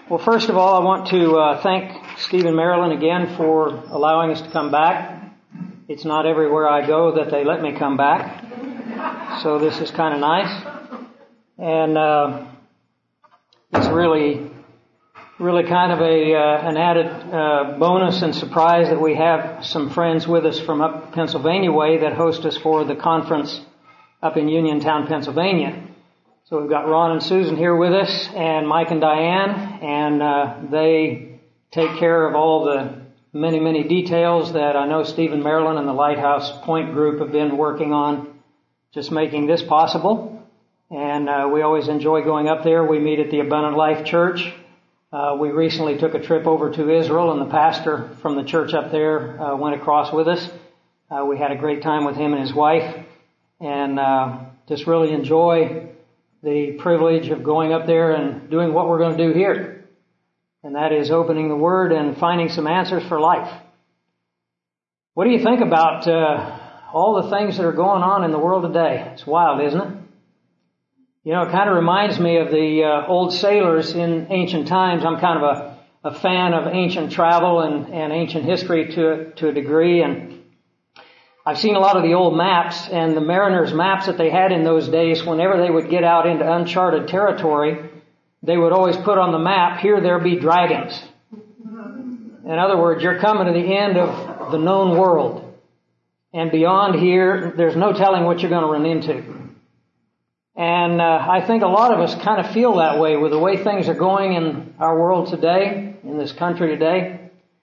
Well, first of all, I want to thank Steve and Marilyn again for allowing us to come back. It's not everywhere I go that they let me come back, so this is kind of nice. And it's really kind of an added bonus and surprise that we have some friends with us from up Pennsylvania way that host us for the conference up in Uniontown, Pennsylvania. So we've got Ron and Susan here with us, and Mike and Diane, and they take care of all the many details that I know Steve and Marilyn and the Lighthouse Point group have been working on, just making this possible. And we always enjoy going up there. We meet at the Abundant Life Church. We recently took a trip over to Israel, and the pastor from the church up there went across with us. We had a great time with him and his wife, and just really enjoy the privilege of going up there and doing what we're going to do here. And that is opening the Word and finding some answers for life. What do you think about all the things that are going on in the world today? It's wild, isn't it? You know, it kind of reminds me of the old sailors in ancient times. I'm kind of a fan of ancient travel and ancient history to a degree, and I've seen a lot of the old maps, and the mariners' maps that they had in those days, whenever they would get out into uncharted territory, they would always put on the map, "Here there be dragons." In other words, you're coming to the end of the known world. And beyond here, there's no telling what you're going to run into. And I think a lot of us kind of feel that way with the way things are going in our world today, in this country today.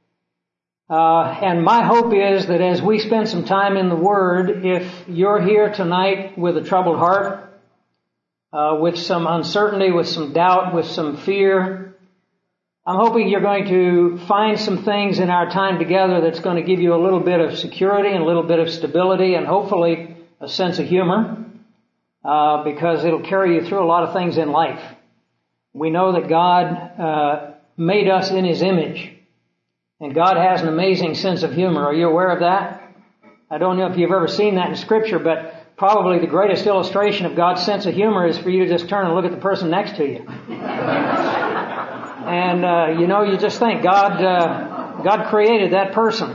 And my hope is that as we spend some time in the Word, if you're here tonight with a troubled heart, with some uncertainty, with some doubt, with some fear, I'm hoping you're going to find some things in our time together that's going to give you a little bit of security and a little bit of stability and hopefully a sense of humor, because it'll carry you through a lot of things in life. We know that God made us in His image. And God has an amazing sense of humor. Are you aware of that? I don't know if you've ever seen that in Scripture, but probably the greatest illustration of God's sense of humor is for you to just turn and look at the person next to you. And, you just think, God created that person.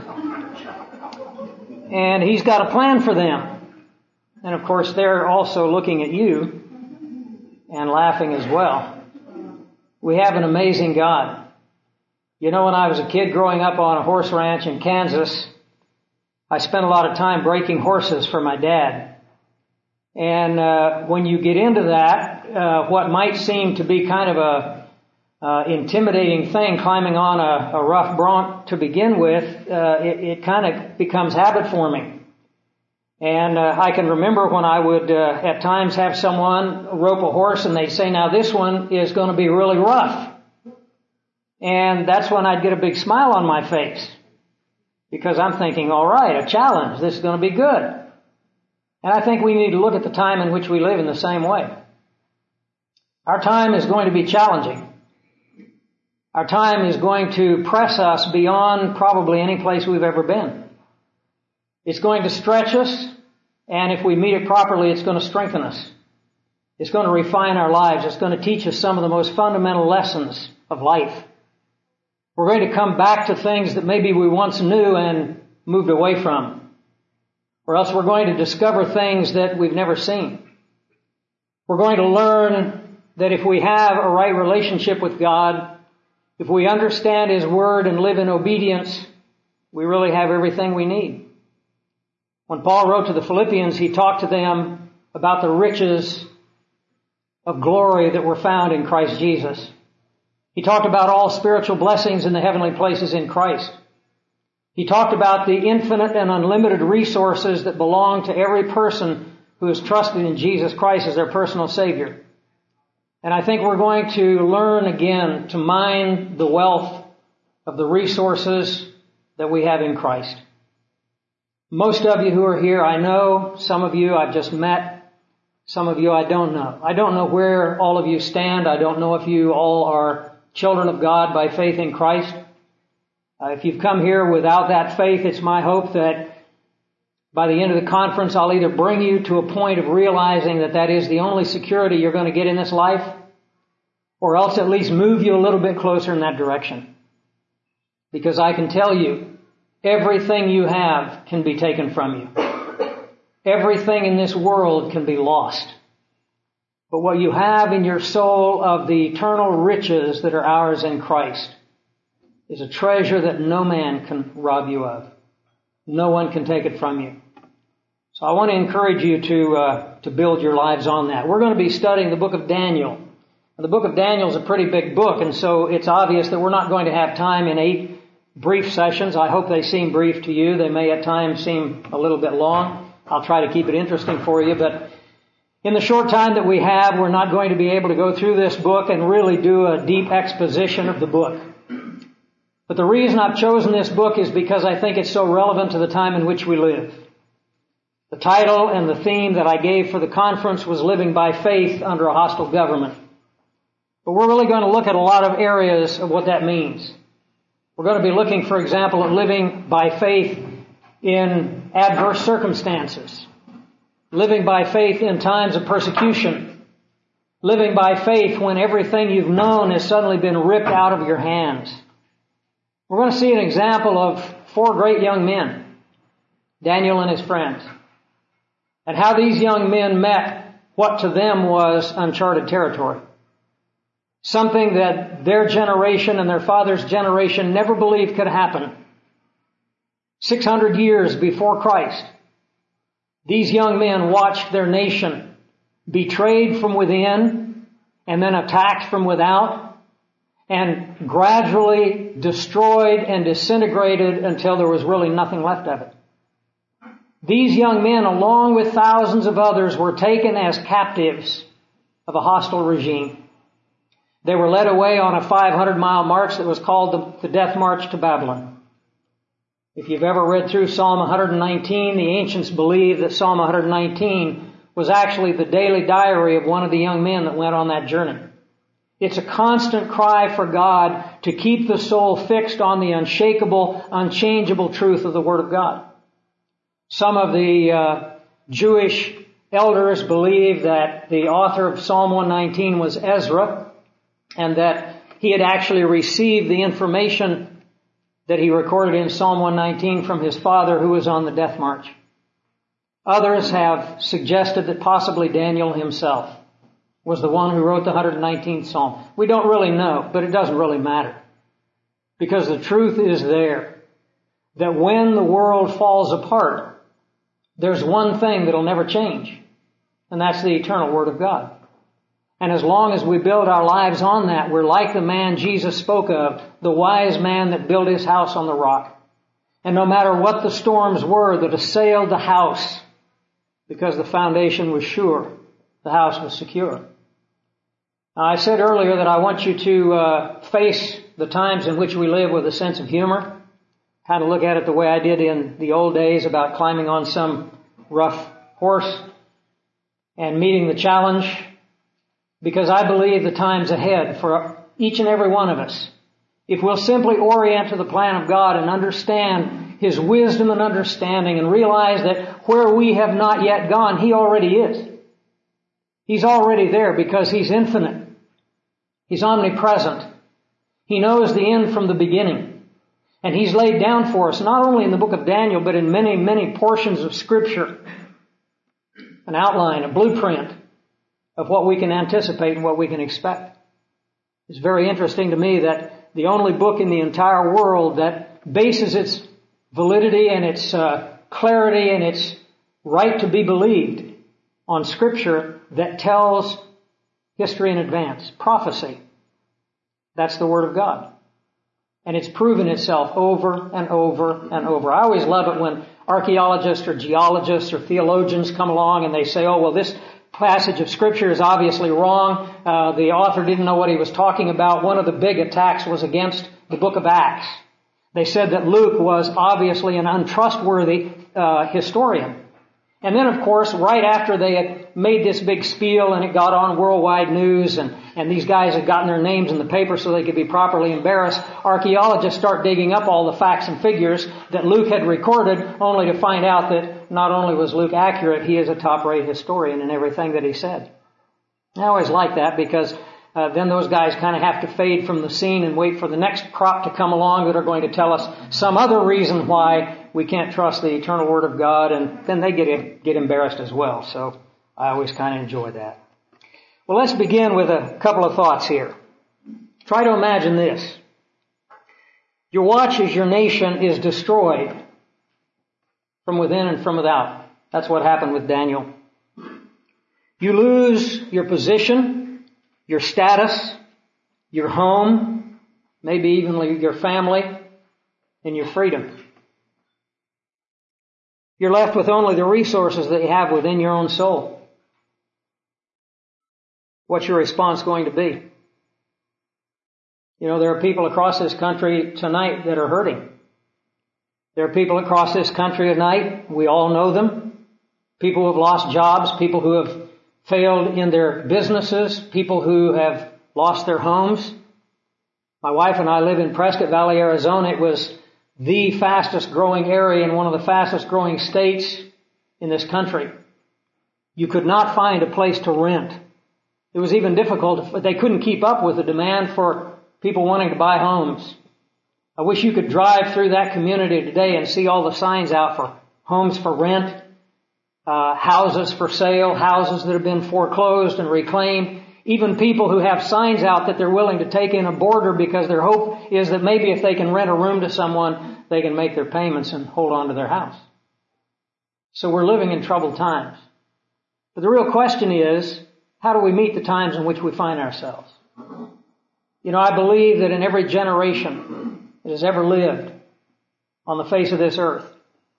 And He's got a plan for them. And of course, they're also looking at you and laughing as well. We have an amazing God. You know, when I was a kid growing up on a horse ranch in Kansas, I spent a lot of time breaking horses for my dad. And when you get into that, what might seem to be kind of a intimidating thing, climbing on a rough bronc to begin with, it kind of becomes habit forming. And I can remember when I would at times have someone rope a horse and they'd say, "Now this one is going to be really rough." And that's when I'd get a big smile on my face, because I'm thinking, all right, a challenge. This is going to be good. And I think we need to look at the time in which we live in the same way. Our time is going to be challenging. Our time is going to press us beyond probably any place we've ever been. It's going to stretch us, and if we meet it properly, it's going to strengthen us. It's going to refine our lives. It's going to teach us some of the most fundamental lessons of life. We're going to come back to things that maybe we once knew and moved away from. Or else we're going to discover things that we've never seen. We're going to learn that if we have a right relationship with God, if we understand His Word and live in obedience, we really have everything we need. When Paul wrote to the Philippians, he talked to them about the riches of glory that were found in Christ Jesus. He talked about all spiritual blessings in the heavenly places in Christ. He talked about the infinite and unlimited resources that belong to every person who has trusted in Jesus Christ as their personal Savior. And I think we're going to learn again to mine the wealth of the resources that we have in Christ. Most of you who are here, I know. Some of you I've just met. Some of you I don't know. I don't know where all of you stand. I don't know if you all are children of God by faith in Christ. If you've come here without that faith, it's my hope that by the end of the conference, I'll either bring you to a point of realizing that that is the only security you're going to get in this life, or else at least move you a little bit closer in that direction. Because I can tell you, everything you have can be taken from you. Everything in this world can be lost. But what you have in your soul of the eternal riches that are ours in Christ is a treasure that no man can rob you of. No one can take it from you. So I want to encourage you to build your lives on that. We're going to be studying the book of Daniel. The book of Daniel is a pretty big book, and so it's obvious that we're not going to have time in 8 brief sessions. I hope they seem brief to you. They may at times seem a little bit long. I'll try to keep it interesting for you, but in the short time that we have, we're not going to be able to go through this book and really do a deep exposition of the book. But the reason I've chosen this book is because I think it's so relevant to the time in which we live. The title and the theme that I gave for the conference was Living by Faith Under a Hostile Government. But we're really going to look at a lot of areas of what that means. We're going to be looking, for example, at living by faith in adverse circumstances. Living by faith in times of persecution. Living by faith when everything you've known has suddenly been ripped out of your hands. We're going to see an example of 4 great young men, Daniel and his friends, and how these young men met what to them was uncharted territory. Something that their generation and their father's generation never believed could happen. 600 years before Christ, these young men watched their nation betrayed from within and then attacked from without and gradually destroyed and disintegrated until there was really nothing left of it. These young men, along with thousands of others, were taken as captives of a hostile regime. They were led away on a 500-mile march that was called the Death March to Babylon. If you've ever read through Psalm 119, the ancients believe that Psalm 119 was actually the daily diary of one of the young men that went on that journey. It's a constant cry for God to keep the soul fixed on the unshakable, unchangeable truth of the Word of God. Some of the Jewish elders believe that the author of Psalm 119 was Ezra, and that he had actually received the information that he recorded in Psalm 119 from his father who was on the death march. Others have suggested that possibly Daniel himself was the one who wrote the 119th Psalm. We don't really know, but it doesn't really matter. Because the truth is there, that when the world falls apart, there's one thing that'll never change, and that's the eternal Word of God. And as long as we build our lives on that, we're like the man Jesus spoke of, the wise man that built his house on the rock. And no matter what the storms were that assailed the house, because the foundation was sure, the house was secure. Now, I said earlier that I want you to face the times in which we live with a sense of humor. Kind of look at it the way I did in the old days about climbing on some rough horse and meeting the challenge. Because I believe the time's ahead for each and every one of us. If we'll simply orient to the plan of God and understand His wisdom and understanding and realize that where we have not yet gone, He already is. He's already there because He's infinite. He's omnipresent. He knows the end from the beginning. And He's laid down for us, not only in the book of Daniel, but in many, many portions of Scripture, an outline, a blueprint of what we can anticipate and what we can expect. It's very interesting to me that the only book in the entire world that bases its validity and its clarity and its right to be believed on Scripture that tells history in advance, prophecy, that's the Word of God. And it's proven itself over and over and over. I always love it when archaeologists or geologists or theologians come along and they say, oh, well, this passage of Scripture is obviously wrong. The author didn't know what he was talking about. One of the big attacks was against the book of Acts. They said that Luke was obviously an untrustworthy historian. And then, of course, right after they had made this big spiel and it got on worldwide news and these guys had gotten their names in the paper so they could be properly embarrassed, archaeologists start digging up all the facts and figures that Luke had recorded, only to find out that not only was Luke accurate, he is a top-rate historian in everything that he said. I always like that because then those guys kind of have to fade from the scene and wait for the next crop to come along that are going to tell us some other reason why we can't trust the eternal Word of God, and then they get embarrassed as well. So I always kind of enjoy that. Well, let's begin with a couple of thoughts here. Try to imagine this. Your watch as your nation is destroyed from within and from without. That's what happened with Daniel. You lose your position, your status, your home, maybe even your family, and your freedom. You're left with only the resources that you have within your own soul. What's your response going to be? You know, there are people across this country tonight that are hurting. There are people across this country tonight, we all know them, people who have lost jobs, people who have failed in their businesses, people who have lost their homes. My wife and I live in Prescott Valley, Arizona. It was the fastest growing area in one of the fastest growing states in this country. You could not find a place to rent. It was even difficult. They couldn't keep up with the demand for people wanting to buy homes. I wish you could drive through that community today and see all the signs out for homes for rent, houses for sale, houses that have been foreclosed and reclaimed, even people who have signs out that they're willing to take in a boarder because their hope is that maybe if they can rent a room to someone, they can make their payments and hold on to their house. So we're living in troubled times. But the real question is, how do we meet the times in which we find ourselves? You know, I believe that in every generation that has ever lived on the face of this earth,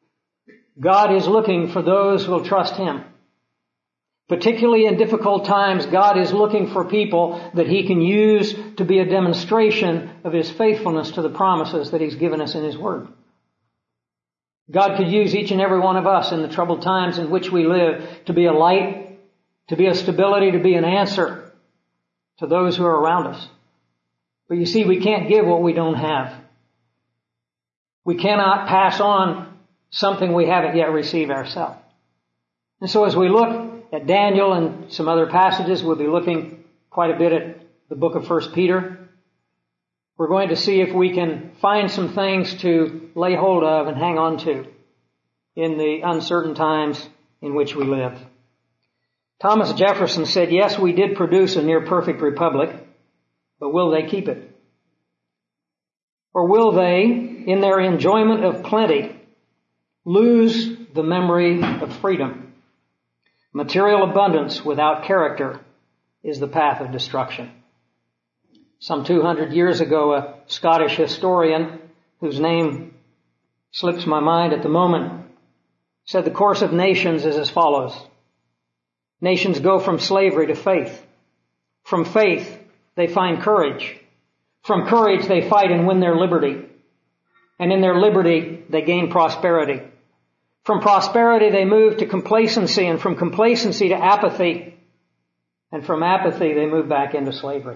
God is looking for those who will trust Him. Particularly in difficult times, God is looking for people that He can use to be a demonstration of His faithfulness to the promises that He's given us in His Word. God could use each and every one of us in the troubled times in which we live to be a light, to be a stability, to be an answer to those who are around us. But you see, we can't give what we don't have. We cannot pass on something we haven't yet received ourselves. And so as we look at Daniel and some other passages, we'll be looking quite a bit at the book of 1 Peter. We're going to see if we can find some things to lay hold of and hang on to in the uncertain times in which we live. Thomas Jefferson said, yes, we did produce a near perfect republic, but will they keep it? Or will they, in their enjoyment of plenty, lose the memory of freedom? Material abundance without character is the path of destruction. Some 200 years ago, a Scottish historian, whose name slips my mind at the moment, said the course of nations is as follows. Nations go from slavery to faith. From faith, they find courage. From courage, they fight and win their liberty. And in their liberty, they gain prosperity. From prosperity, they move to complacency, and from complacency to apathy. And from apathy, they move back into slavery.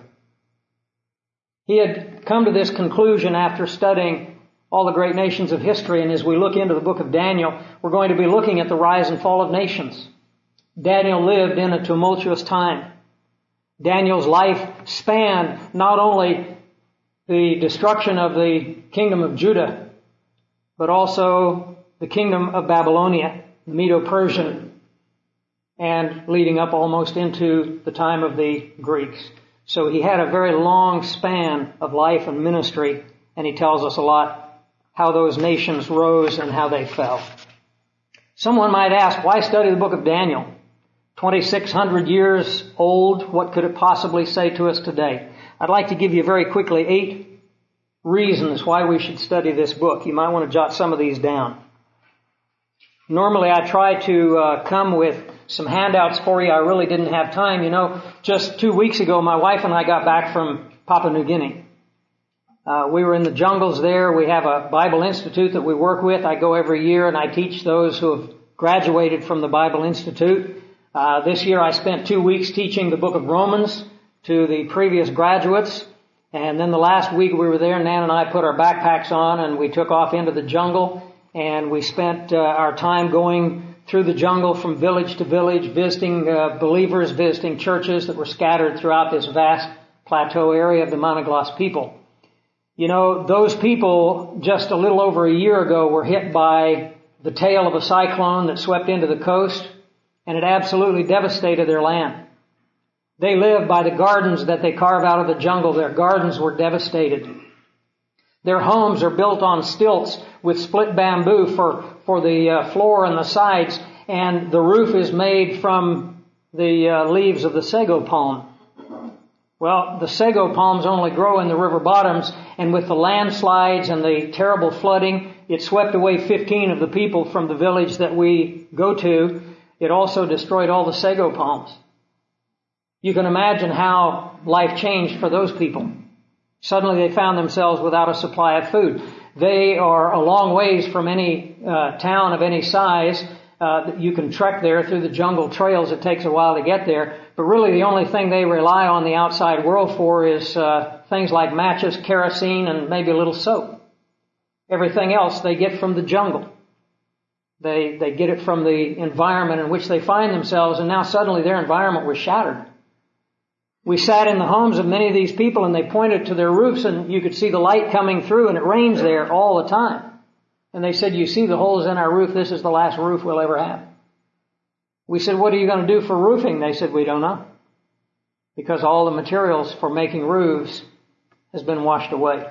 He had come to this conclusion after studying all the great nations of history, and as we look into the book of Daniel, we're going to be looking at the rise and fall of nations. Daniel lived in a tumultuous time. Daniel's life spanned not only the destruction of the kingdom of Judah, but also the kingdom of Babylonia, the Medo-Persian, and leading up almost into the time of the Greeks. So he had a very long span of life and ministry, and he tells us a lot how those nations rose and how they fell. Someone might ask, why study the book of Daniel? 2,600 years old, what could it possibly say to us today? I'd like to give you very quickly 8 reasons why we should study this book. You might want to jot some of these down. Normally I try to come with some handouts for you. I really didn't have time. You know, just 2 weeks ago, my wife and I got back from Papua New Guinea. We were in the jungles there. We have a Bible Institute that we work with. I go every year and I teach those who have graduated from the Bible Institute. This year I spent 2 weeks teaching the book of Romans to the previous graduates. And then the last week we were there, Nan and I put our backpacks on and we took off into the jungle. And we spent our time going through the jungle from village to village, visiting believers, visiting churches that were scattered throughout this vast plateau area of the Monoglot people. You know, those people just a little over a year ago were hit by the tail of a cyclone that swept into the coast, and it absolutely devastated their land. They live by the gardens that they carve out of the jungle. Their gardens were devastated. Their homes are built on stilts with split bamboo for the floor and the sides, and the roof is made from the leaves of the sago palm. Well, the sago palms only grow in the river bottoms, and with the landslides and the terrible flooding, it swept away 15 of the people from the village that we go to. It also destroyed all the sago palms. You can imagine how life changed for those people. Suddenly they found themselves without a supply of food. They are a long ways from any town of any size. You can trek there through the jungle trails. It takes a while to get there. But really the only thing they rely on the outside world for is things like matches, kerosene, and maybe a little soap. Everything else they get from the jungle. They get it from the environment in which they find themselves, and now suddenly their environment was shattered. We sat in the homes of many of these people, and they pointed to their roofs, and you could see the light coming through, and it rains there all the time. And they said, "You see the holes in our roof? This is the last roof we'll ever have." We said, "What are you going to do for roofing?" They said, "We don't know. Because all the materials for making roofs has been washed away."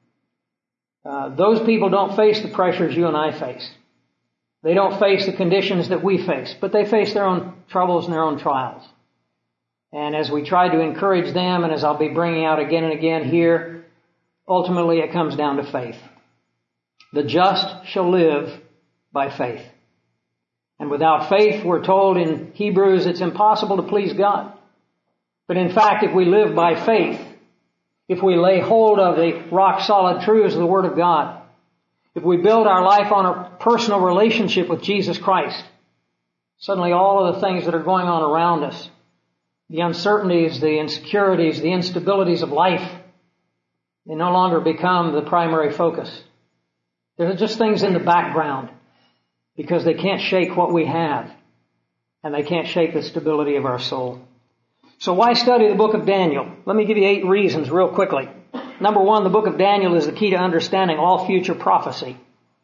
Those people don't face the pressures you and I face. They don't face the conditions that we face, but they face their own troubles and their own trials. And as we try to encourage them, and as I'll be bringing out again and again here, ultimately it comes down to faith. The just shall live by faith. And without faith, we're told in Hebrews, it's impossible to please God. But in fact, if we live by faith, if we lay hold of the rock-solid truths of the Word of God, if we build our life on a personal relationship with Jesus Christ, suddenly all of the things that are going on around us, the uncertainties, the insecurities, the instabilities of life, they no longer become the primary focus. They're just things in the background because they can't shake what we have, and they can't shake the stability of our soul. So why study the book of Daniel? Let me give you 8 reasons real quickly. Number 1, the book of Daniel is the key to understanding all future prophecy.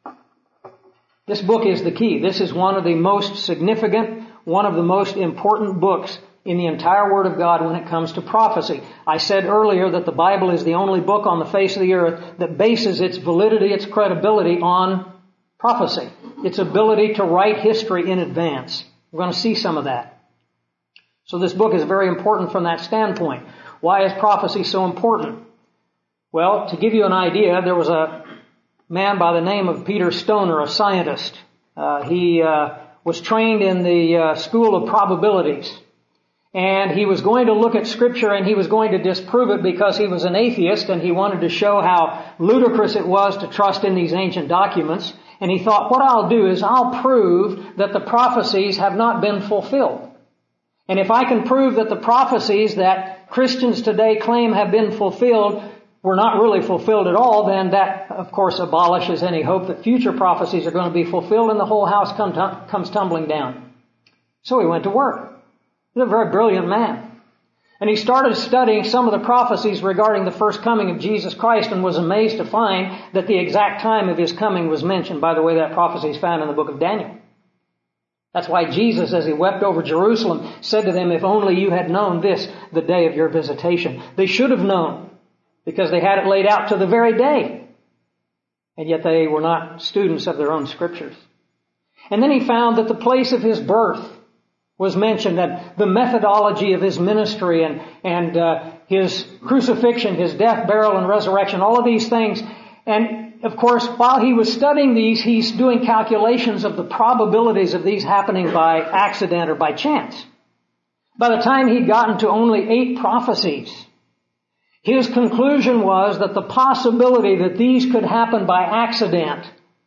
This book is the key. This is one of the most significant, one of the most important books in the entire Word of God when it comes to prophecy. I said earlier that the Bible is the only book on the face of the earth that bases its validity, its credibility on prophecy. Its ability to write history in advance. We're going to see some of that. So this book is very important from that standpoint. Why is prophecy so important? Well, to give you an idea, there was a man by the name of Peter Stoner, a scientist. He was trained in the school of probabilities. And he was going to look at Scripture and he was going to disprove it because he was an atheist and he wanted to show how ludicrous it was to trust in these ancient documents. And he thought, what I'll do is I'll prove that the prophecies have not been fulfilled. And if I can prove that the prophecies that Christians today claim have been fulfilled were not really fulfilled at all, then that, of course, abolishes any hope that future prophecies are going to be fulfilled and the whole house comes tumbling down. So he went to work. He was a very brilliant man. And he started studying some of the prophecies regarding the first coming of Jesus Christ and was amazed to find that the exact time of his coming was mentioned. By the way, that prophecy is found in the book of Daniel. That's why Jesus, as he wept over Jerusalem, said to them, if only you had known this the day of your visitation. They should have known, because they had it laid out to the very day. And yet they were not students of their own scriptures. And then he found that the place of his birth was mentioned, and the methodology of his ministry and his crucifixion, his death, burial, and resurrection, all of these things. And of course, while he was studying these, he's doing calculations of the probabilities of these happening by accident or by chance. By the time he'd gotten to only 8 prophecies, his conclusion was that the possibility that these could happen by accident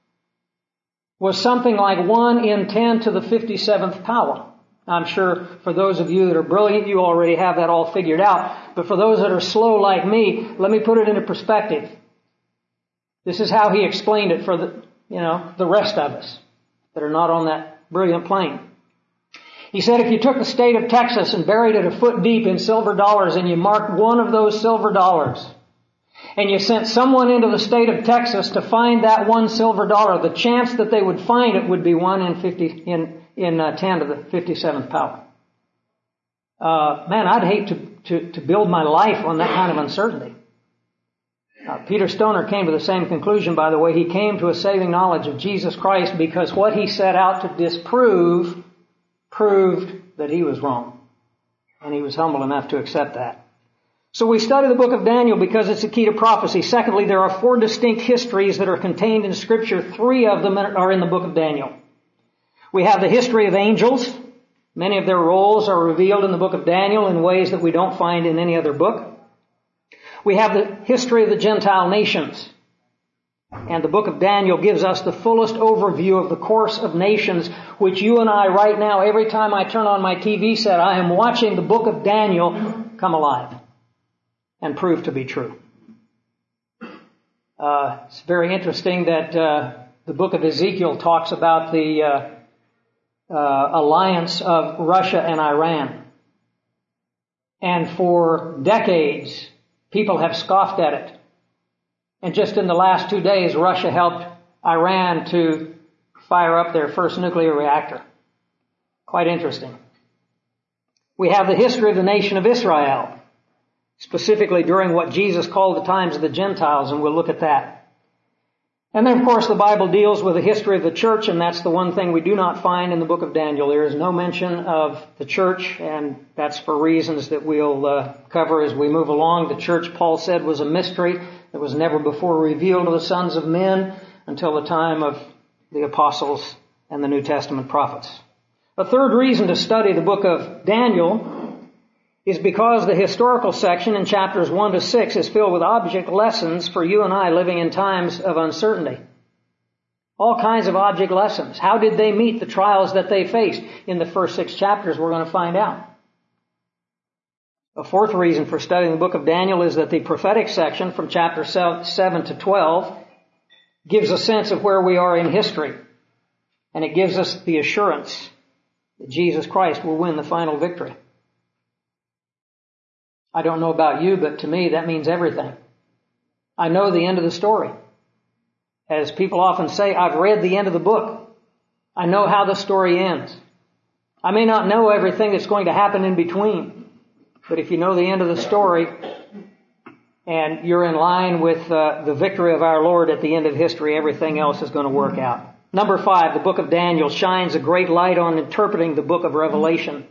was something like 1 in 10 to the 57th power. I'm sure for those of you that are brilliant, you already have that all figured out. But for those that are slow like me, let me put it into perspective. This is how he explained it for the rest of us that are not on that brilliant plane. He said if you took the state of Texas and buried it a foot deep in silver dollars and you marked one of those silver dollars and you sent someone into the state of Texas to find that one silver dollar, the chance that they would find it would be 1 in 10 to the 57th power. Man, I'd hate to build my life on that kind of uncertainty. Peter Stoner came to the same conclusion, by the way. He came to a saving knowledge of Jesus Christ because what he set out to disprove proved that he was wrong. And he was humble enough to accept that. So we study the book of Daniel because it's a key to prophecy. Secondly, there are 4 distinct histories that are contained in Scripture. 3 of them are in the book of Daniel. We have the history of angels. Many of their roles are revealed in the book of Daniel in ways that we don't find in any other book. We have the history of the Gentile nations. And the book of Daniel gives us the fullest overview of the course of nations, which you and I right now, every time I turn on my TV set, I am watching the book of Daniel come alive and prove to be true. It's very interesting that the book of Ezekiel talks about the alliance of Russia and Iran. And for decades, people have scoffed at it. And just in the last 2 days, Russia helped Iran to fire up their first nuclear reactor. Quite interesting. We have the history of the nation of Israel, specifically during what Jesus called the times of the Gentiles, and we'll look at that. And then, of course, the Bible deals with the history of the church, and that's the one thing we do not find in the book of Daniel. There is no mention of the church, and that's for reasons that we'll cover as we move along. The church, Paul said, was a mystery that was never before revealed to the sons of men until the time of the apostles and the New Testament prophets. A third reason to study the book of Daniel is because the historical section in chapters 1 to 6 is filled with object lessons for you and I living in times of uncertainty. All kinds of object lessons. How did they meet the trials that they faced? In the first 6 chapters, we're going to find out. A fourth reason for studying the book of Daniel is that the prophetic section from chapter 7 to 12 gives a sense of where we are in history. And it gives us the assurance that Jesus Christ will win the final victory. I don't know about you, but to me that means everything. I know the end of the story. As people often say, I've read the end of the book. I know how the story ends. I may not know everything that's going to happen in between, but if you know the end of the story and you're in line with the victory of our Lord at the end of history, everything else is going to work out. Number 5, the book of Daniel shines a great light on interpreting the book of Revelation.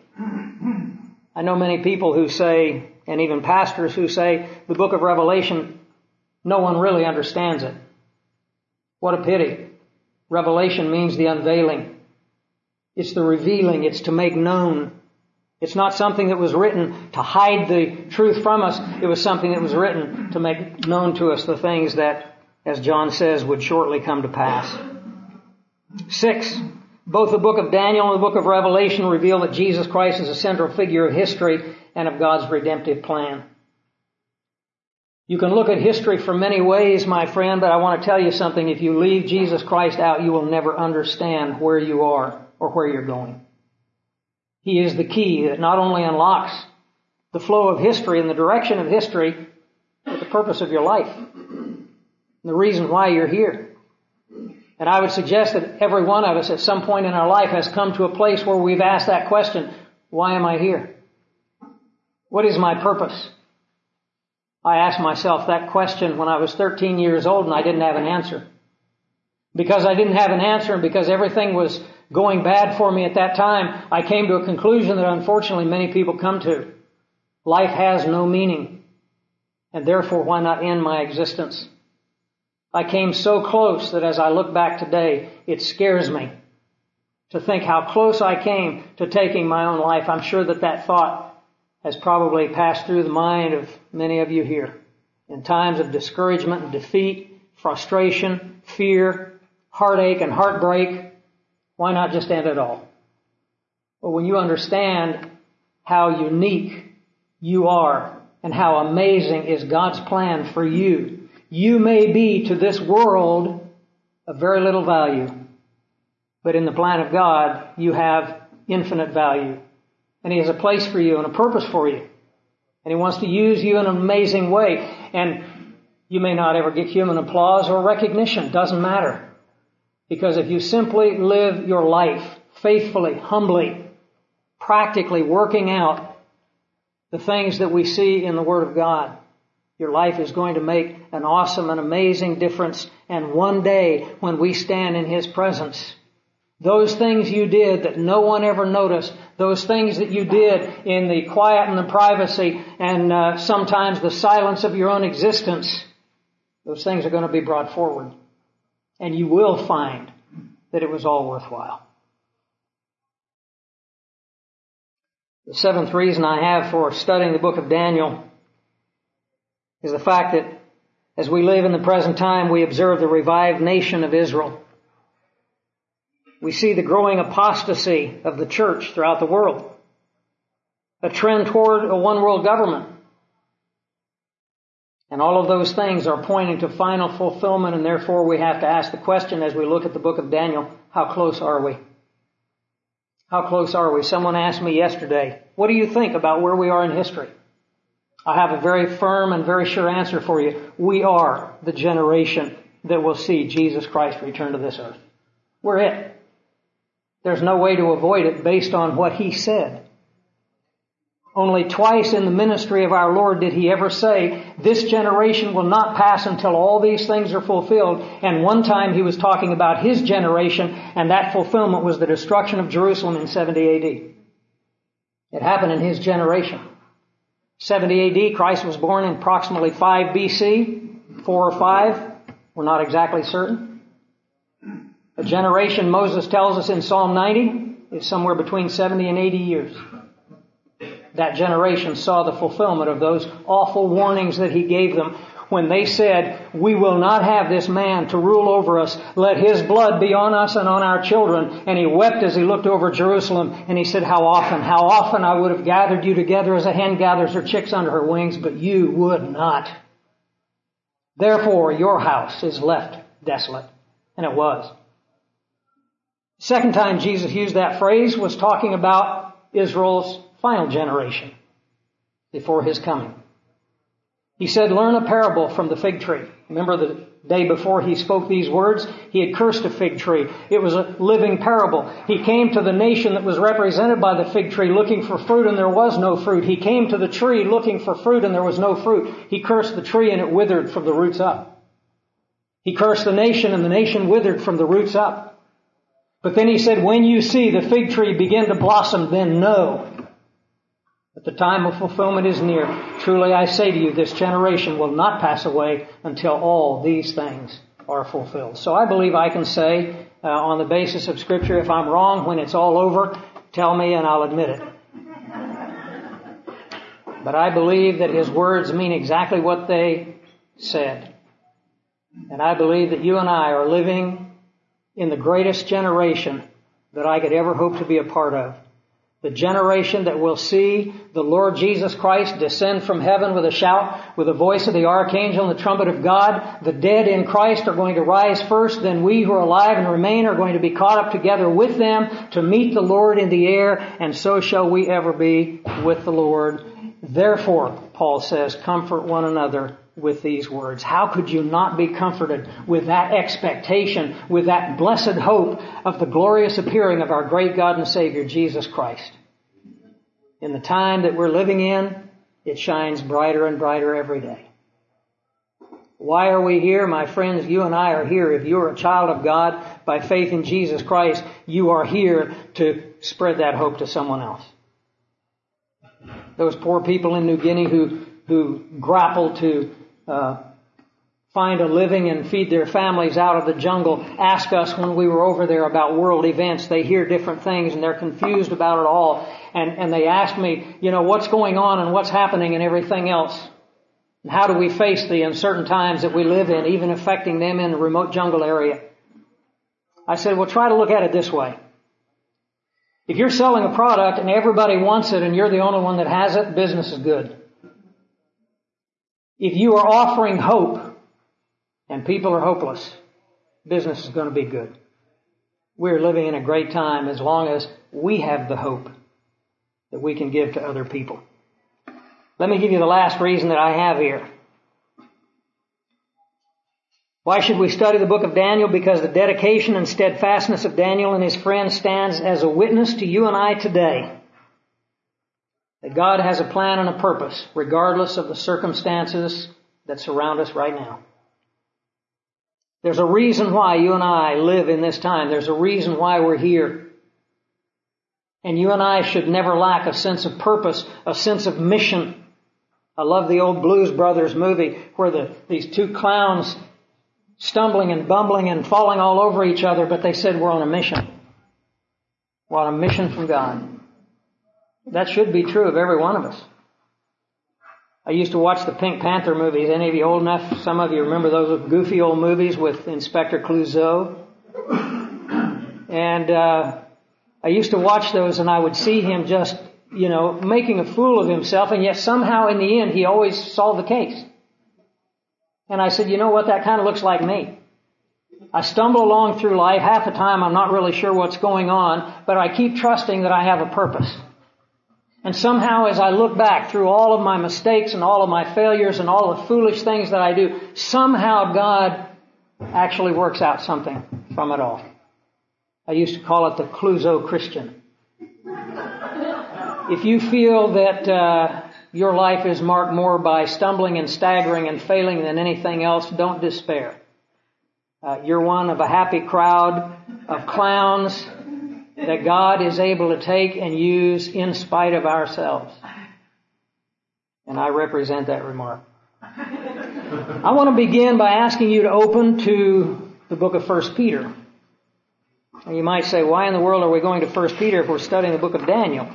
I know many people who say, and even pastors who say, the book of Revelation, no one really understands it. What a pity. Revelation means the unveiling. It's the revealing. It's to make known. It's not something that was written to hide the truth from us. It was something that was written to make known to us the things that, as John says, would shortly come to pass. 6, both the book of Daniel and the book of Revelation reveal that Jesus Christ is a central figure of history and of God's redemptive plan. You can look at history from many ways, my friend, but I want to tell you something. If you leave Jesus Christ out, you will never understand where you are or where you're going. He is the key that not only unlocks the flow of history and the direction of history, but the purpose of your life, and the reason why you're here. And I would suggest that every one of us at some point in our life has come to a place where we've asked that question, why am I here? What is my purpose? I asked myself that question when I was 13 years old and I didn't have an answer. Because I didn't have an answer and because everything was going bad for me at that time, I came to a conclusion that unfortunately many people come to. Life has no meaning, and therefore why not end my existence? I came so close that as I look back today, it scares me to think how close I came to taking my own life. I'm sure that thought has probably passed through the mind of many of you here. In times of discouragement and defeat, frustration, fear, heartache and heartbreak, why not just end it all? Well, when you understand how unique you are and how amazing is God's plan for you, you may be to this world of very little value. But in the plan of God, you have infinite value. And He has a place for you and a purpose for you. And He wants to use you in an amazing way. And you may not ever get human applause or recognition. Doesn't matter. Because if you simply live your life faithfully, humbly, practically working out the things that we see in the Word of God, your life is going to make an awesome and amazing difference. And one day when we stand in His presence, those things you did that no one ever noticed, those things that you did in the quiet and the privacy and sometimes the silence of your own existence, those things are going to be brought forward. And you will find that it was all worthwhile. The seventh reason I have for studying the book of Daniel is the fact that as we live in the present time, we observe the revived nation of Israel. We see the growing apostasy of the church throughout the world, a trend toward a one-world government. And all of those things are pointing to final fulfillment, and therefore we have to ask the question as we look at the book of Daniel, how close are we? How close are we? Someone asked me yesterday, what do you think about where we are in history? I have a very firm and very sure answer for you. We are the generation that will see Jesus Christ return to this earth. We're it. There's no way to avoid it based on what He said. Only twice in the ministry of our Lord did He ever say, this generation will not pass until all these things are fulfilled. And one time He was talking about His generation, and that fulfillment was the destruction of Jerusalem in 70 A.D. It happened in His generation. 70 A.D., Christ was born in approximately 5 B.C., 4 or 5. We're not exactly certain. A generation, Moses tells us in Psalm 90, is somewhere between 70 and 80 years. That generation saw the fulfillment of those awful warnings that He gave them when they said, we will not have this man to rule over us. Let his blood be on us and on our children. And He wept as He looked over Jerusalem, and He said, how often I would have gathered you together as a hen gathers her chicks under her wings, but you would not. Therefore your house is left desolate. And it was. Second time Jesus used that phrase was talking about Israel's final generation before His coming. He said, learn a parable from the fig tree. Remember the day before He spoke these words? He had cursed a fig tree. It was a living parable. He came to the nation that was represented by the fig tree looking for fruit, and there was no fruit. He came to the tree looking for fruit, and there was no fruit. He cursed the tree, and it withered from the roots up. He cursed the nation, and the nation withered from the roots up. But then He said, when you see the fig tree begin to blossom, then know that the time of fulfillment is near. Truly I say to you, this generation will not pass away until all these things are fulfilled. So I believe I can say, on the basis of Scripture, if I'm wrong when it's all over, tell me and I'll admit it. But I believe that His words mean exactly what they said. And I believe that you and I are living in the greatest generation that I could ever hope to be a part of. The generation that will see the Lord Jesus Christ descend from heaven with a shout, with the voice of the archangel and the trumpet of God. The dead in Christ are going to rise first. Then we who are alive and remain are going to be caught up together with them to meet the Lord in the air. And so shall we ever be with the Lord. Therefore, Paul says, comfort one another with these words. How could you not be comforted with that expectation, with that blessed hope of the glorious appearing of our great God and Savior, Jesus Christ? In the time that we're living in, it shines brighter and brighter every day. Why are we here? My friends, you and I are here. If you're a child of God by faith in Jesus Christ, you are here to spread that hope to someone else. Those poor people in New Guinea who grapple to find a living and feed their families out of the jungle ask us when we were over there about world events. They hear different things and they're confused about it all. And they ask me, what's going on and what's happening and everything else. And how do we face the uncertain times that we live in, even affecting them in a remote jungle area? I said, well, try to look at it this way. If you're selling a product and everybody wants it and you're the only one that has it, business is good. If you are offering hope and people are hopeless, business is going to be good. we're living in a great time as long as we have the hope that we can give to other people. Let me give you the last reason that I have here. Why should we study the book of Daniel? Because the dedication and steadfastness of Daniel and his friends stands as a witness to you and I today that God has a plan and a purpose, regardless of the circumstances that surround us right now. There's a reason why you and I live in this time. There's a reason why we're here. And you and I should never lack a sense of purpose, a sense of mission. I love the old Blues Brothers movie where these two clowns stumbling and bumbling and falling all over each other, but they said we're on a mission. We're on a mission from God. That should be true of every one of us. I used to watch the Pink Panther movies. Any of you old enough? Some of you remember those goofy old movies with Inspector Clouseau. And I used to watch those, and I would see him just, making a fool of himself, and yet somehow in the end he always solved the case. And I said, you know what, that kind of looks like me. I stumble along through life. Half the time I'm not really sure what's going on, but I keep trusting that I have a purpose. And somehow as I look back through all of my mistakes and all of my failures and all the foolish things that I do, somehow God actually works out something from it all. I used to call it the Clouseau Christian. If you feel that your life is marked more by stumbling and staggering and failing than anything else, don't despair. You're one of a happy crowd of clowns that God is able to take and use in spite of ourselves. And I represent that remark. I want to begin by asking you to open to the book of 1 Peter. And you might say, why in the world are we going to 1 Peter if we're studying the book of Daniel?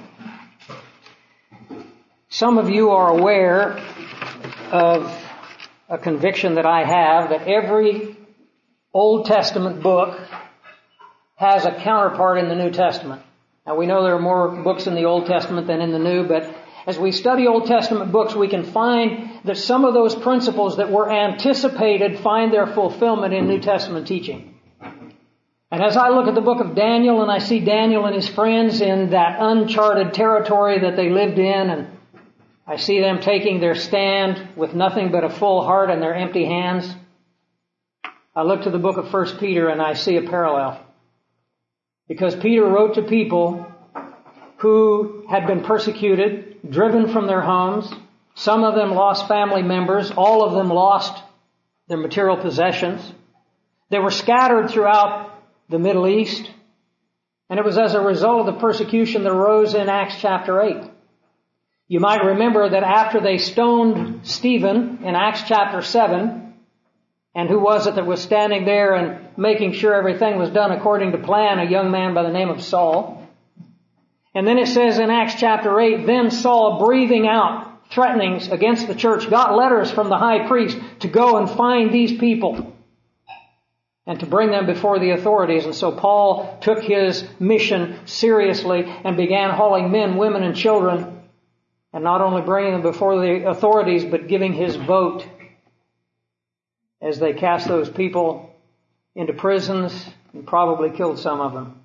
Some of you are aware of a conviction that I have that every Old Testament book has a counterpart in the New Testament. Now we know there are more books in the Old Testament than in the New, but as we study Old Testament books, we can find that some of those principles that were anticipated find their fulfillment in New Testament teaching. And as I look at the book of Daniel and I see Daniel and his friends in that uncharted territory that they lived in, and I see them taking their stand with nothing but a full heart and their empty hands, I look to the book of 1 Peter and I see a parallel. Because Peter wrote to people who had been persecuted, driven from their homes. Some of them lost family members. All of them lost their material possessions. They were scattered throughout the Middle East. And it was as a result of the persecution that arose in Acts chapter 8. You might remember that after they stoned Stephen in Acts chapter 7, and who was it that was standing there and making sure everything was done according to plan? A young man by the name of Saul. And then it says in Acts chapter 8, then Saul, breathing out threatenings against the church, got letters from the high priest to go and find these people and to bring them before the authorities. And so Paul took his mission seriously and began hauling men, women, and children, and not only bringing them before the authorities, but giving his vote as they cast those people into prisons and probably killed some of them.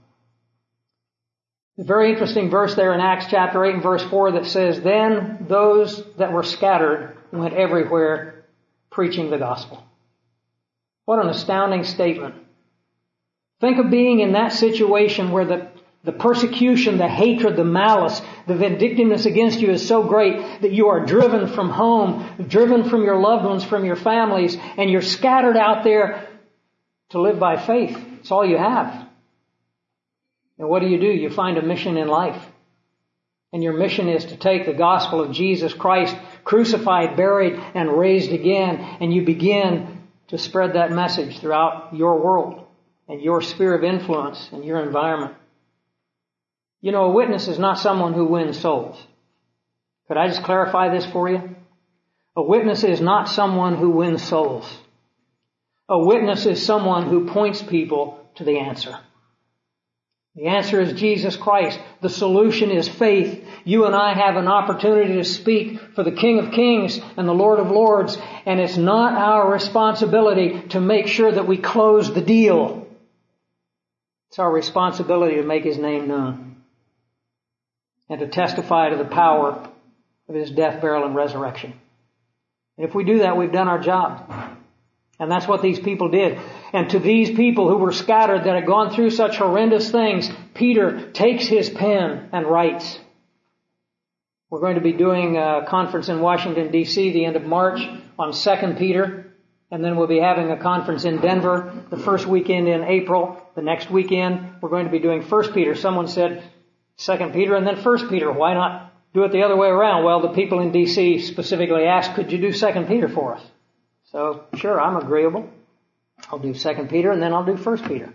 A very interesting verse there in Acts chapter 8 and verse 4 that says, then those that were scattered went everywhere preaching the gospel. What an astounding statement. Think of being in that situation where the persecution, the hatred, the malice, the vindictiveness against you is so great that you are driven from home, driven from your loved ones, from your families, and you're scattered out there to live by faith. It's all you have. And what do? You find a mission in life. And your mission is to take the gospel of Jesus Christ, crucified, buried, and raised again, and you begin to spread that message throughout your world and your sphere of influence and your environment. You know, a witness is not someone who wins souls. Could I just clarify this for you? A witness is not someone who wins souls. A witness is someone who points people to the answer. The answer is Jesus Christ. The solution is faith. You and I have an opportunity to speak for the King of Kings and the Lord of Lords, and it's not our responsibility to make sure that we close the deal. It's our responsibility to make His name known and to testify to the power of His death, burial, and resurrection. And if we do that, we've done our job. And that's what these people did. And to these people who were scattered, that had gone through such horrendous things, Peter takes his pen and writes. We're going to be doing a conference in Washington, D.C. the end of March on 2 Peter. And then we'll be having a conference in Denver the first weekend in April. The next weekend, we're going to be doing 1 Peter. Someone said 2 Peter and then 1 Peter. Why not do it the other way around? Well, the people in D.C. specifically asked, could you do 2 Peter for us? So, sure, I'm agreeable. I'll do 2 Peter and then I'll do 1 Peter.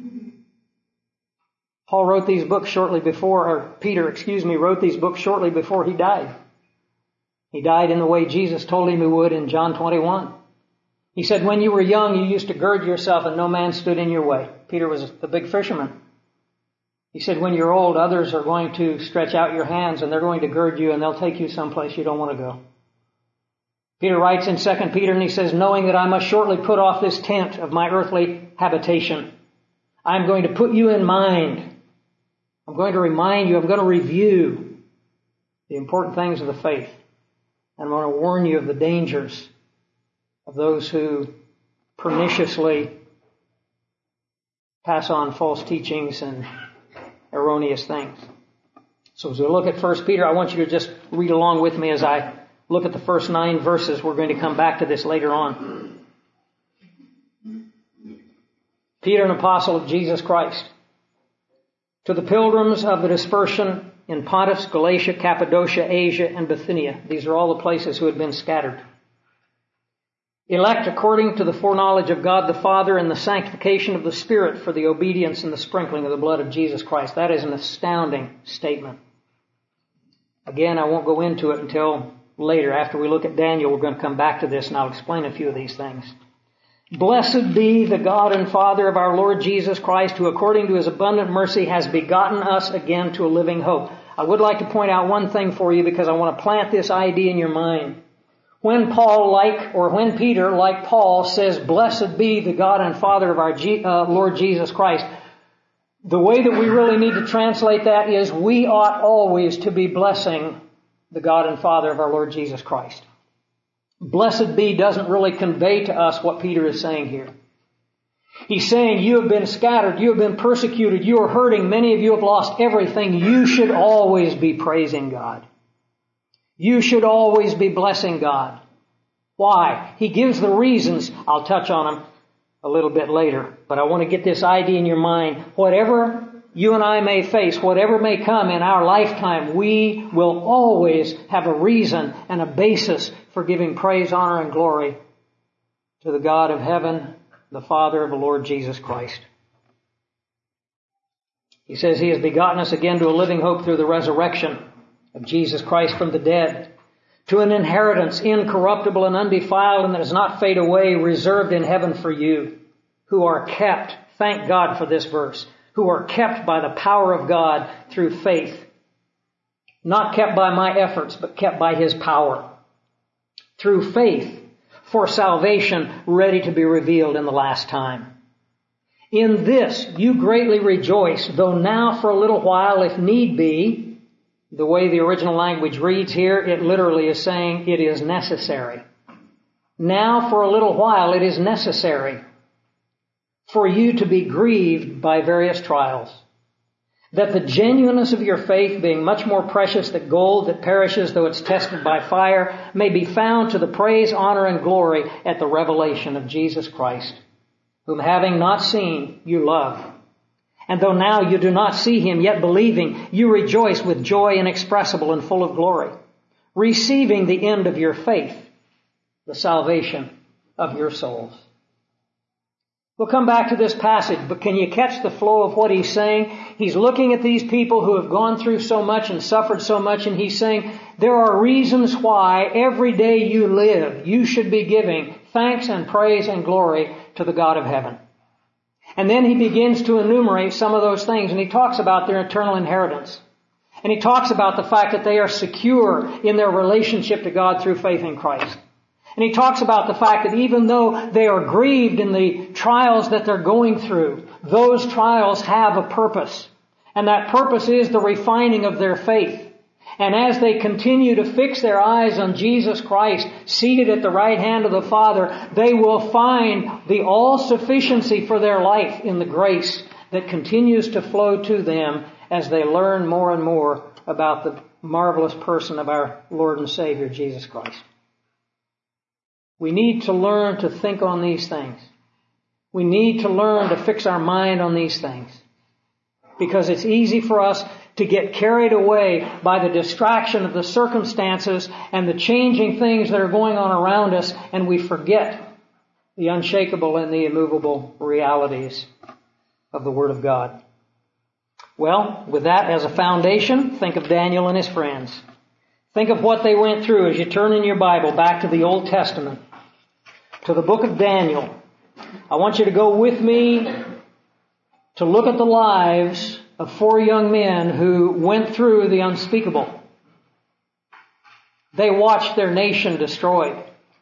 Paul wrote these books shortly before, or Peter, wrote these books shortly before he died. He died in the way Jesus told him he would in John 21. He said, when you were young, you used to gird yourself and no man stood in your way. Peter was the big fisherman. He said, when you're old, others are going to stretch out your hands and they're going to gird you and they'll take you someplace you don't want to go. Peter writes in 2 Peter and he says, knowing that I must shortly put off this tent of my earthly habitation, I'm going to put you in mind. I'm going to remind you, I'm going to review the important things of the faith. And I'm going to warn you of the dangers of those who perniciously pass on false teachings and erroneous things. So as we look at 1 Peter, I want you to just read along with me as I look at the first 9 verses. We're going to come back to this later on. Peter, an apostle of Jesus Christ, to the pilgrims of the dispersion in Pontus, Galatia, Cappadocia, Asia, and Bithynia. These are all the places who had been scattered. Elect according to the foreknowledge of God the Father and the sanctification of the Spirit for the obedience and the sprinkling of the blood of Jesus Christ. That is an astounding statement. Again, I won't go into it until later. After we look at Daniel, we're going to come back to this and I'll explain a few of these things. Blessed be the God and Father of our Lord Jesus Christ, who according to His abundant mercy has begotten us again to a living hope. I would like to point out one thing for you because I want to plant this idea in your mind. When Peter, like Paul, says, blessed be the God and Father of our Lord Jesus Christ, the way that we really need to translate that is we ought always to be blessing the God and Father of our Lord Jesus Christ. Blessed be doesn't really convey to us what Peter is saying here. He's saying you have been scattered, you have been persecuted, you are hurting, many of you have lost everything. You should always be praising God. You should always be blessing God. Why? He gives the reasons. I'll touch on them a little bit later. But I want to get this idea in your mind. Whatever you and I may face, whatever may come in our lifetime, we will always have a reason and a basis for giving praise, honor, and glory to the God of heaven, the Father of the Lord Jesus Christ. He says He has begotten us again to a living hope through the resurrection of Jesus Christ from the dead, to an inheritance incorruptible and undefiled and that does not fade away, reserved in heaven for you, who are kept, thank God for this verse, who are kept by the power of God through faith. Not kept by my efforts, but kept by His power. Through faith for salvation ready to be revealed in the last time. In this you greatly rejoice, though now for a little while, if need be, the way the original language reads here, it literally is saying it is necessary. Now for a little while it is necessary for you to be grieved by various trials, that the genuineness of your faith, being much more precious than gold that perishes though it's tested by fire, may be found to the praise, honor, and glory at the revelation of Jesus Christ, whom having not seen, you love. And though now you do not see Him, yet believing, you rejoice with joy inexpressible and full of glory, receiving the end of your faith, the salvation of your souls. We'll come back to this passage, but can you catch the flow of what he's saying? He's looking at these people who have gone through so much and suffered so much, and he's saying there are reasons why every day you live, you should be giving thanks and praise and glory to the God of heaven. And then he begins to enumerate some of those things, and he talks about their eternal inheritance. And he talks about the fact that they are secure in their relationship to God through faith in Christ. And he talks about the fact that even though they are grieved in the trials that they're going through, those trials have a purpose. And that purpose is the refining of their faith. And as they continue to fix their eyes on Jesus Christ, seated at the right hand of the Father, they will find the all-sufficiency for their life in the grace that continues to flow to them as they learn more and more about the marvelous person of our Lord and Savior, Jesus Christ. We need to learn to think on these things. We need to learn to fix our mind on these things. Because it's easy for us to get carried away by the distraction of the circumstances and the changing things that are going on around us, and we forget the unshakable and the immovable realities of the Word of God. Well, with that as a foundation, think of Daniel and his friends. Think of what they went through as you turn in your Bible back to the Old Testament, to the book of Daniel. I want you to go with me to look at the lives of 4 young men who went through the unspeakable. They watched their nation destroyed.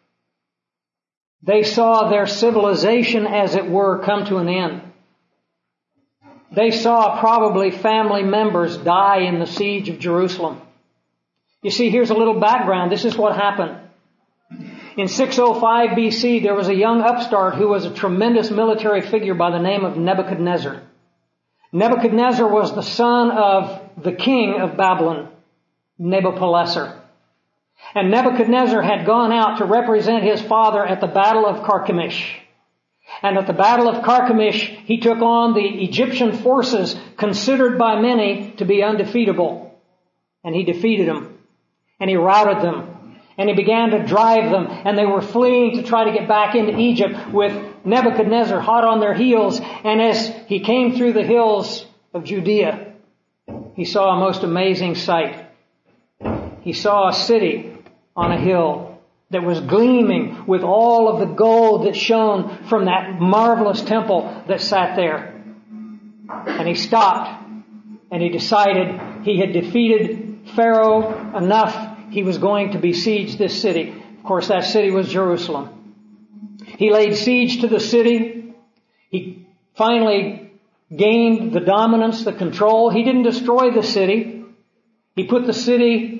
They saw their civilization, as it were, come to an end. They saw probably family members die in the siege of Jerusalem. You see, here's a little background. This is what happened. In 605 BC, there was a young upstart who was a tremendous military figure by the name of Nebuchadnezzar. Nebuchadnezzar was the son of the king of Babylon, Nabopolassar. And Nebuchadnezzar had gone out to represent his father at the Battle of Carchemish. And at the Battle of Carchemish, he took on the Egyptian forces considered by many to be undefeatable. And he defeated them. And he routed them. And he began to drive them. And they were fleeing to try to get back into Egypt with Nebuchadnezzar hot on their heels. And as he came through the hills of Judea, he saw a most amazing sight. He saw a city on a hill that was gleaming with all of the gold that shone from that marvelous temple that sat there. And he stopped and he decided he had defeated Pharaoh enough. He was going to besiege this city. Of course, that city was Jerusalem. He laid siege to the city. He finally gained the dominance, the control. He didn't destroy the city. He put the city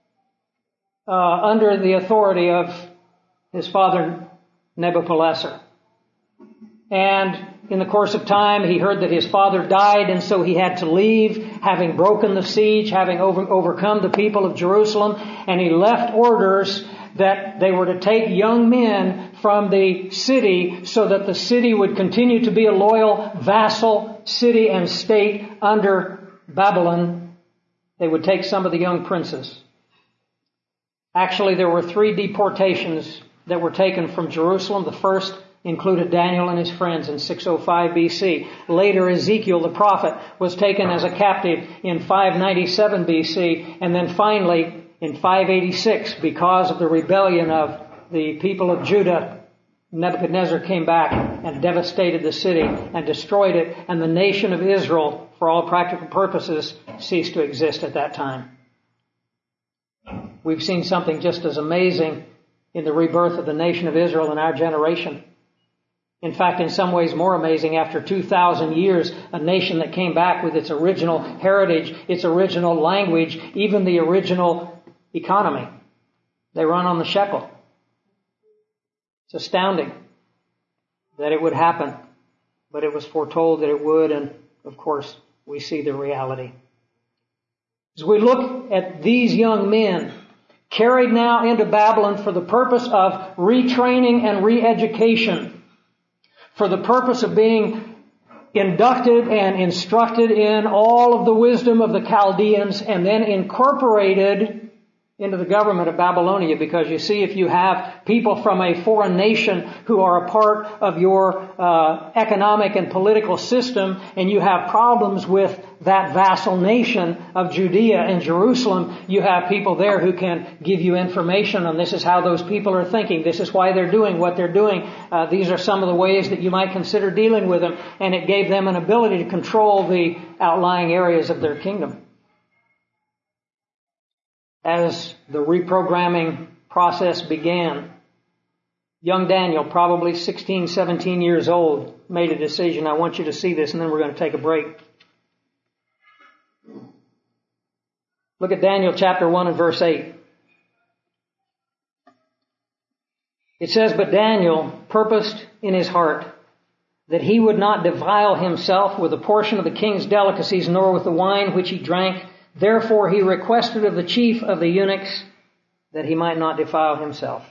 under the authority of his father Nabopolassar. And in the course of time, he heard that his father died, and so he had to leave, having broken the siege, having overcome the people of Jerusalem, and he left orders that they were to take young men from the city so that the city would continue to be a loyal vassal city and state under Babylon. They would take some of the young princes. Actually, there were 3 deportations that were taken from Jerusalem. The first included Daniel and his friends in 605 BC. Later, Ezekiel the prophet was taken as a captive in 597 BC. And then finally, in 586, because of the rebellion of the people of Judah, Nebuchadnezzar came back and devastated the city and destroyed it. And the nation of Israel, for all practical purposes, ceased to exist at that time. We've seen something just as amazing in the rebirth of the nation of Israel in our generation. In fact, in some ways more amazing, after 2,000 years, a nation that came back with its original heritage, its original language, even the original economy. They run on the shekel. It's astounding that it would happen, but it was foretold that it would, and of course, we see the reality. As we look at these young men, carried now into Babylon for the purpose of retraining and re-education, for the purpose of being inducted and instructed in all of the wisdom of the Chaldeans, and then incorporated into the government of Babylonia. Because you see, if you have people from a foreign nation who are a part of your economic and political system, and you have problems with that vassal nation of Judea and Jerusalem, you have people there who can give you information on this is how those people are thinking. This is why they're doing what they're doing. These are some of the ways that you might consider dealing with them. And it gave them an ability to control the outlying areas of their kingdom. As the reprogramming process began, Young Daniel, probably 16, 17 years old, made a decision. I want you to see this, and then we're going to take a break. Look at Daniel chapter 1 and verse 8. It says, "But Daniel purposed in his heart that he would not defile himself with a portion of the king's delicacies, nor with the wine which he drank. Therefore he requested of the chief of the eunuchs that he might not defile himself."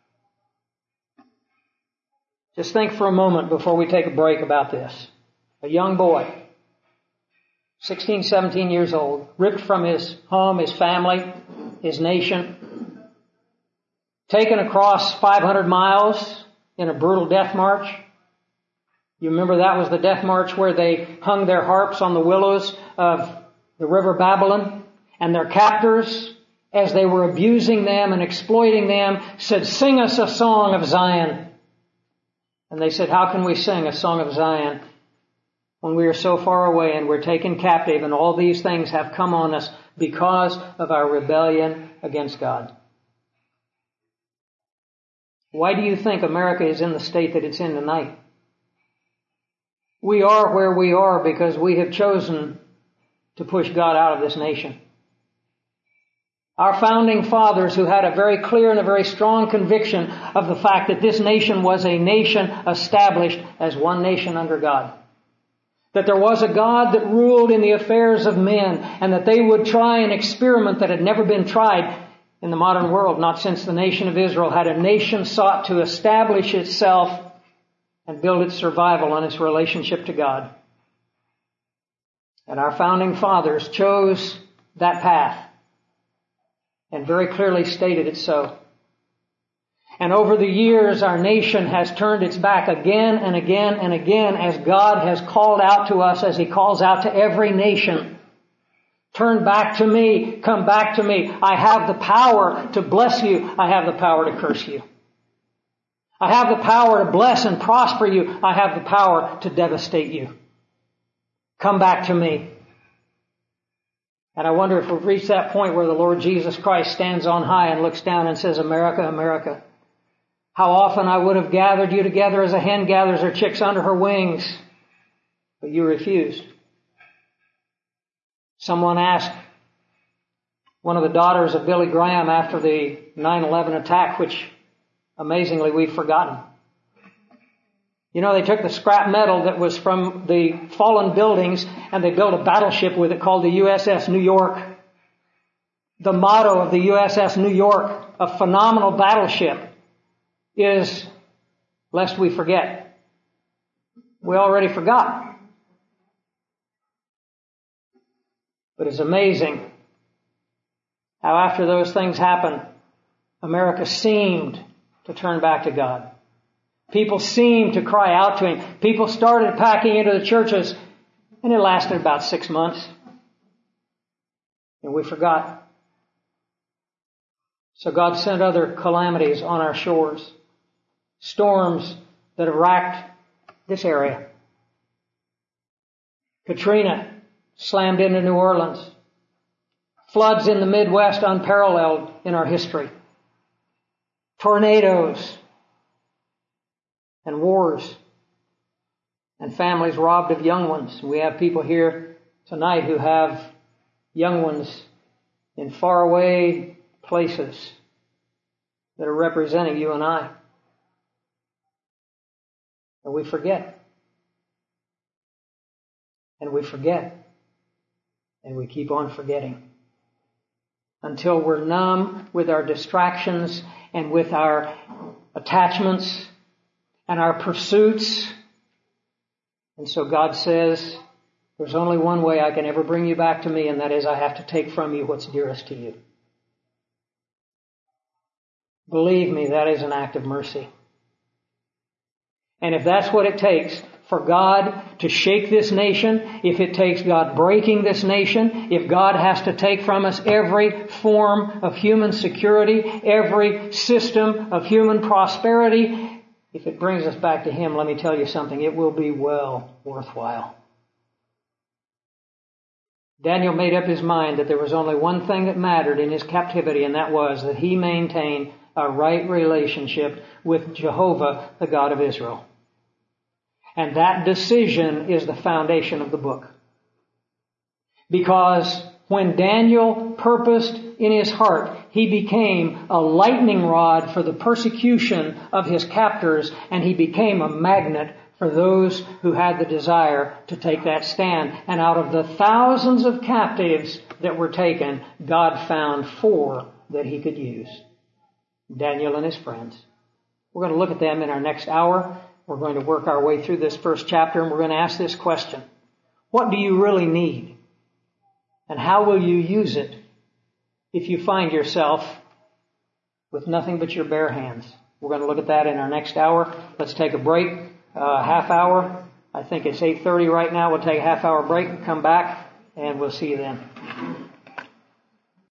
Just think for a moment before we take a break about this. A young boy, 16, 17 years old, ripped from his home, his family, his nation, taken across 500 miles in a brutal death march. You remember that was the death march where they hung their harps on the willows of the river Babylon, and their captors, as they were abusing them and exploiting them, said, "Sing us a song of Zion." And they said, "How can we sing a song of Zion when we are so far away and we're taken captive and all these things have come on us because of our rebellion against God?" Why do you think America is in the state that it's in tonight? We are where we are because we have chosen to push God out of this nation. Our founding fathers, who had a very clear and a very strong conviction of the fact that this nation was a nation established as one nation under God. That there was a God that ruled in the affairs of men, and that they would try an experiment that had never been tried in the modern world, not since the nation of Israel had a nation sought to establish itself and build its survival on its relationship to God. And our founding fathers chose that path and very clearly stated it so. And over the years, our nation has turned its back again and again and again as God has called out to us, as He calls out to every nation. Turn back to me. Come back to me. I have the power to bless you. I have the power to curse you. I have the power to bless and prosper you. I have the power to devastate you. Come back to me. And I wonder if we've reached that point where the Lord Jesus Christ stands on high and looks down and says, "America, America, how often I would have gathered you together as a hen gathers her chicks under her wings, but you refused." Someone asked one of the daughters of Billy Graham after the 9/11 attack, which amazingly we've forgotten. You know, they took the scrap metal that was from the fallen buildings and they built a battleship with it called the USS New York. The motto of the USS New York, a phenomenal battleship, is, "Lest we forget." We already forgot. But it's amazing how after those things happened, America seemed to turn back to God. People seemed to cry out to Him. People started packing into the churches, and it lasted about 6 months. And we forgot. So God sent other calamities on our shores. Storms that have racked this area. Katrina slammed into New Orleans. Floods in the Midwest unparalleled in our history. Tornadoes. And wars. And families robbed of young ones. We have people here tonight who have young ones in faraway places that are representing you and I. And we forget. And we forget. And we keep on forgetting. Until we're numb with our distractions and with our attachments and our pursuits. And so God says, there's only one way I can ever bring you back to me, and that is I have to take from you what's dearest to you. Believe me, that is an act of mercy. And if that's what it takes for God to shake this nation, if it takes God breaking this nation, if God has to take from us every form of human security, every system of human prosperity, if it brings us back to Him, let me tell you something, it will be well worthwhile. Daniel made up his mind that there was only one thing that mattered in his captivity, and that was that he maintained a right relationship with Jehovah, the God of Israel. And that decision is the foundation of the book. Because when Daniel purposed in his heart, he became a lightning rod for the persecution of his captors, and he became a magnet for those who had the desire to take that stand. And out of the thousands of captives that were taken, God found 4 that he could use. Daniel and his friends. We're going to look at them in our next hour. We're going to work our way through this first chapter, and we're going to ask this question. What do you really need? And how will you use it if you find yourself with nothing but your bare hands? We're going to look at that in our next hour. Let's take a break, half hour. I think it's 8:30 right now. We'll take a half hour break and come back, and we'll see you then.